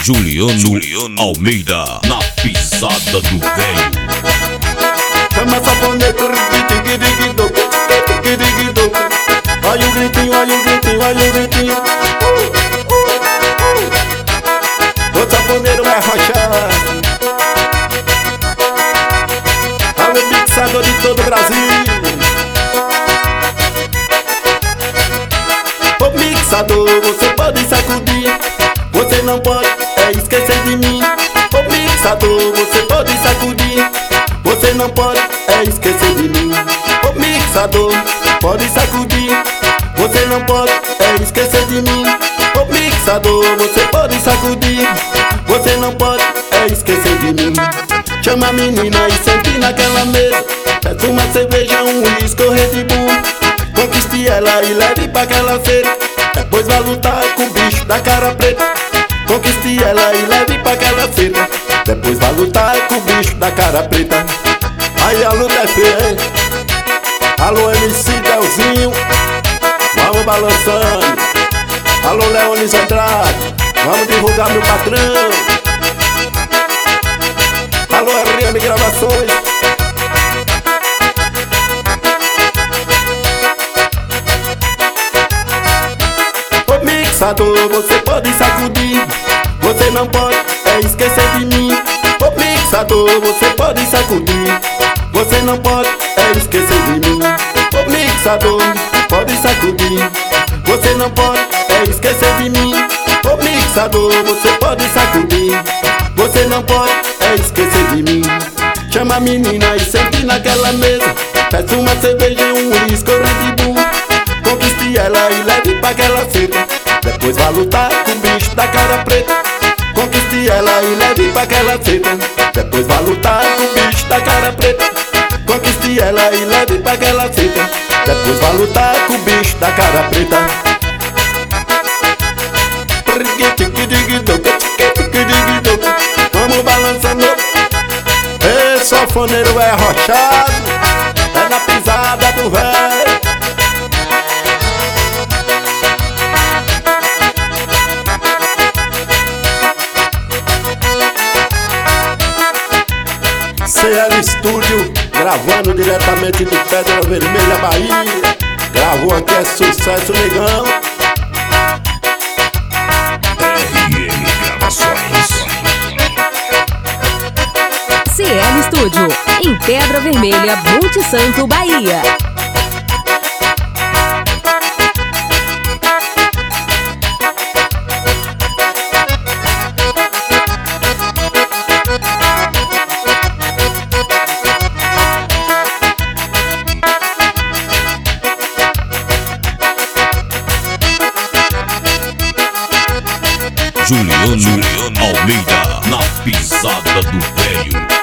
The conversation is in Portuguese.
Juliano Almeida, na pisada do velho. Chama safoneiro, digui-digui-do. Olha o gritinho, olha o gritinho, olha o gritinho. O safoneiro vai rochar. Olha o mixador de todo o Brasil. O mixador, você pode sacudir, você não pode esquecer de mim. O mixador, você pode sacudir, você não pode esquecer de mim. O mixador, pode sacudir, você não pode esquecer de mim. O mixador, você pode sacudir, você não pode esquecer de mim. Chama a menina e sente naquela mesa, peça uma cerveja, um uísque ou Red Bull. Conquiste ela e leve pra aquela feira, depois vai lutar com o bicho da cara preta. Conquiste ela e leve pra aquela feira, depois vai lutar com o bicho da cara preta. Aí a luta é feia, hein? Alô MC Delzinho, vamos balançando. Alô Leonis Andrade, vamos divulgar meu patrão. Alô RM Gravações. O mixador, você pode sacudir, você não pode esquecer de mim. O mixador, você pode sacudir, você não pode esquecer de mim. O mixador, pode sacudir, você não pode esquecer de mim. O mixador, você pode sacudir, você não pode esquecer de mim. Chama a menina e sente naquela mesa, peça uma cerveja e um uísque ou Red Bull. Conquiste ela e leve pra aquela feira, depois vai lutar com o bicho da cara preta. Conquiste ela e leve pra aquela feira, depois vai lutar com o bicho da cara preta. Conquiste ela e leve pra aquela feira, depois vai lutar com o bicho da cara preta. Vamos balançando. Esse sanfoneiro é rochado, é na pisada do velho. CL Studio, gravando diretamente do Pedra Vermelha, Bahia. Gravou aqui, é sucesso, negão. RM Gravações. CL Studio, em Pedra Vermelha, Monte Santo, Bahia. Juliano Almeida, na pisada do velho.